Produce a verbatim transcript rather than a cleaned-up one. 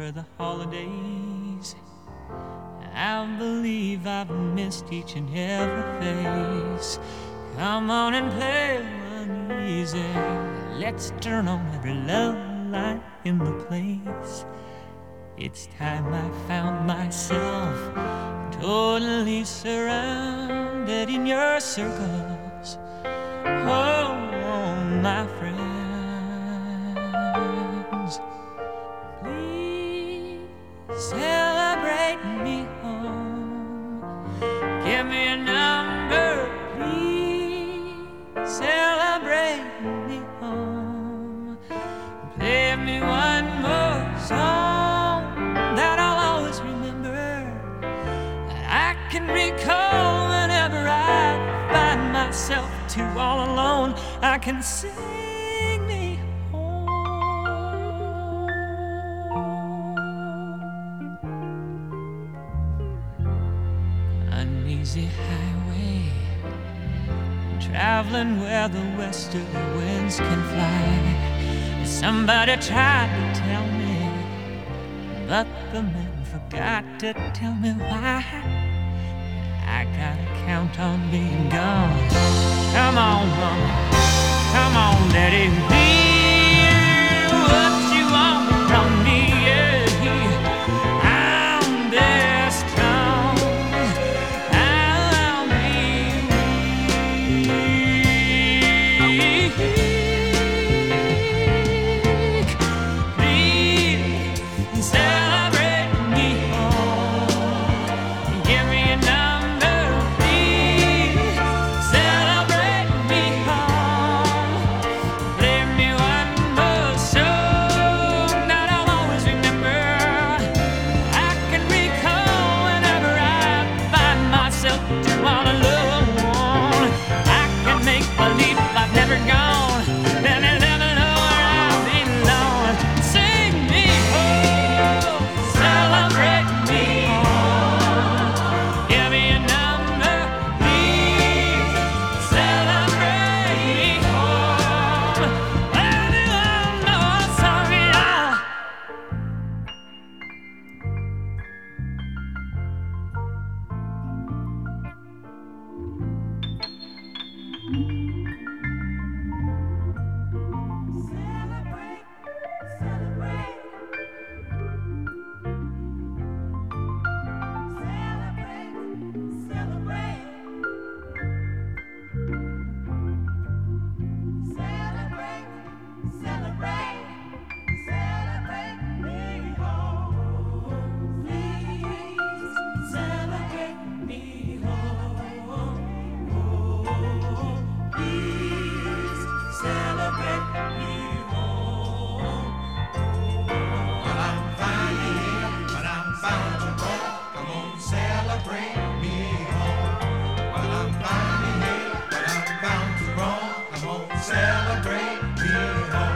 for the holidays. I believe I've missed each and every face. Come on and play one easy. Let's turn on every love light in the place. It's time I found myself totally surrounded in your circles. Oh, my friends, please celebrate me home. Give me a number, please celebrate me home. Play me one more song that I'll always remember, that I can recall whenever I find myself too all alone. I can sing me home. An easy highway, traveling where the westerly winds can fly. Somebody tried to tell me, but the man forgot to tell me why. I gotta count on being gone. Come on, mama, come on, daddy, be what you want from me. Yeah. I'm this strong, I'll be weak. Please celebrate me home. Give me a number, please celebrate me home. Play me one more song that I'll always remember. I can recall whenever I find myself too all alone. I can make believe I've never gone, then I'll never know where I belong. Sing me home, celebrate me home. Give me a number, please celebrate me home. Anyone know I'm sorry, I Celebrate me home.